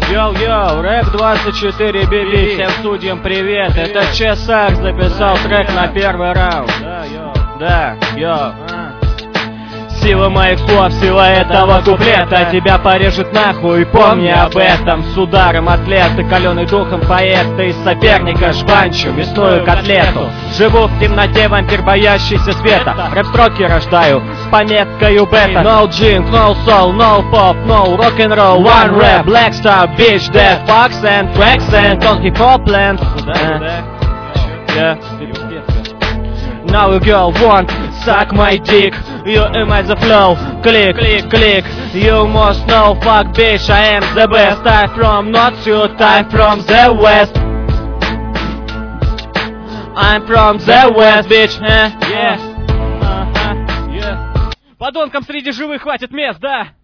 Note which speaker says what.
Speaker 1: Йоу-йоу, рэп 24 BB, всем судьям привет. Это Чесак записал трек на первый раунд. Да, йоу. Сила моих слов, сила этого куплета тебя порежет нахуй, помни об этом. С ударом атлета, каленый духом поэта, из соперника жбанчу мясную котлету. Живу в темноте, вампир, боящийся света. Рэп-строки рождаю с пометкою бета. No drink, no soul, no pop, no rock'n'roll. One rap, black star, bitch, death, fucks and tracks and don't keep all plans. Now a girl won't suck my dick. You image the flow, click, click, click. You must know, fuck bitch, I am the best. I'm from north to I'm from the west. I'm from the west, bitch, yeah. Подонкам среди живых хватит мест, да?